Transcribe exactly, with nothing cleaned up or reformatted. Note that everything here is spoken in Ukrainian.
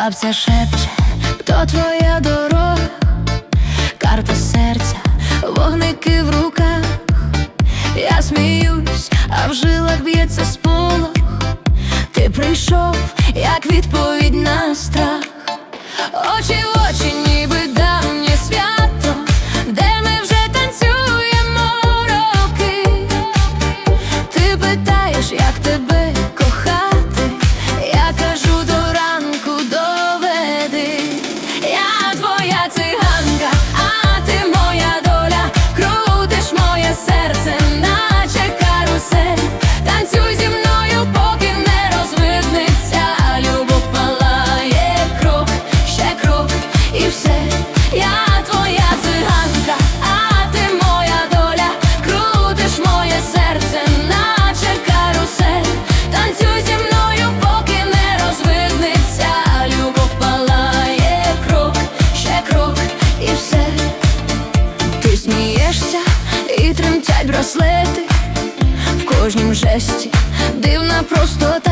Бабця шепче, то твоя дорога, карта серця, вогники в руках. Я сміюсь, а в жилах б'ється сполох. Ти прийшов, як відповідь на страх. Очі в очі, ніби давнє свято, де ми вже танцюємо роки. Ти питаєш, як тебе кохати, я кажу, до ранку доведи. Я твоя циганка, а ти моя доля. Крутиш моє серце, наче карусель. Танцюй зі мною, поки не розвиднеться. Любов палає, крок, ще крок і все. Я твоя циганка, а ти моя доля. Крутиш моє серце, наче карусель. Танцюй зі мною, поки не розвиднеться. Любов палає, крок, ще крок і все. Ти смієшся і тремтять браслети, в кожнім жесті дивна простота.